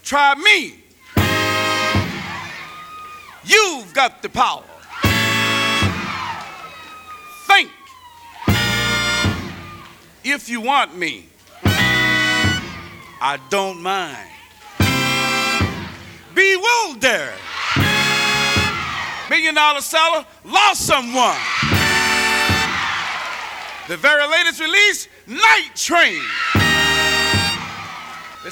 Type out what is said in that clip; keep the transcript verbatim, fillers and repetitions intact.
Try me. You've got the power. Think. If you want me, I don't mind. Bewildered. Million dollar seller lost someone. The very latest release, Night Train.